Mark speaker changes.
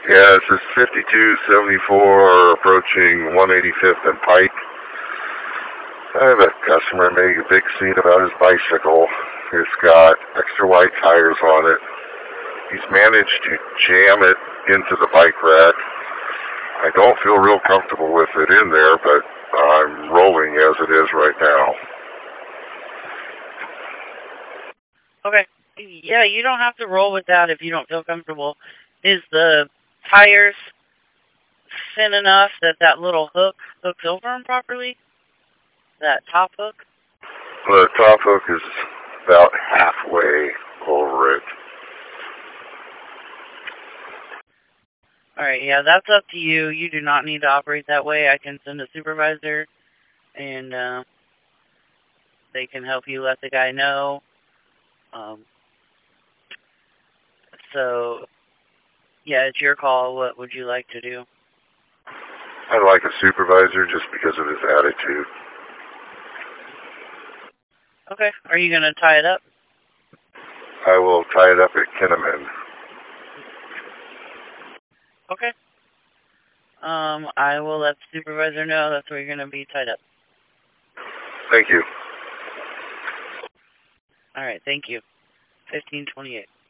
Speaker 1: Yeah, this is 5274 approaching 185th and Pike. I have a customer making a big scene about his bicycle. It's got extra wide tires on it. He's managed to jam it into the bike rack. I don't feel real comfortable with it in there, but I'm rolling as it is right now.
Speaker 2: Okay. Yeah, you don't have to roll with that if you don't feel comfortable. Is the tires thin enough that that little hook hooks over them properly? That top hook?
Speaker 1: The top hook is about halfway over it.
Speaker 2: Alright, yeah, that's up to you. You do not need to operate that way. I can send a supervisor, and they can help you let the guy know. So, yeah, it's your call. What would you like to do?
Speaker 1: I'd like a supervisor just because of his attitude.
Speaker 2: Okay. Are you going to tie it up?
Speaker 1: I will tie it up at Kinnaman.
Speaker 2: Okay. I will let the supervisor know that's where you're going to be tied up.
Speaker 1: Thank you.
Speaker 2: All right, thank you. 1528.